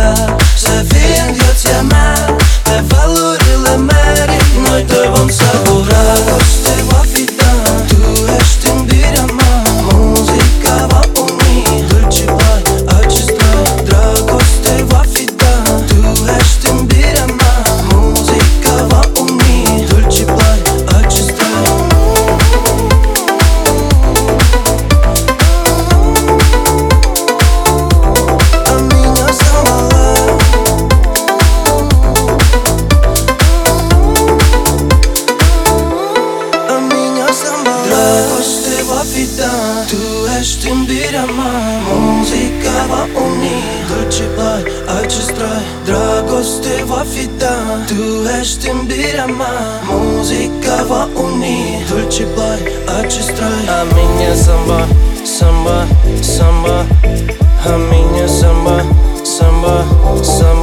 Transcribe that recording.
vrea să fii în viața mea, pe valurile mele noi te vom savura. Dragoste va fi ta, tu ești iubirea mea, muzica va uni dulce bai acest trai. Dragoste va fi ta, tu ești iubirea mea, muzica va uni dulce bai acest trai. Dragoste va fi ta, tu ești iubirea mea, muzica va uni dulce bai acest trai. Dragoste va fi ta, tu ești iubirea mea, muzica va uni dulce bai acest trai. A minha samba, samba, samba, a minha samba, samba, samba.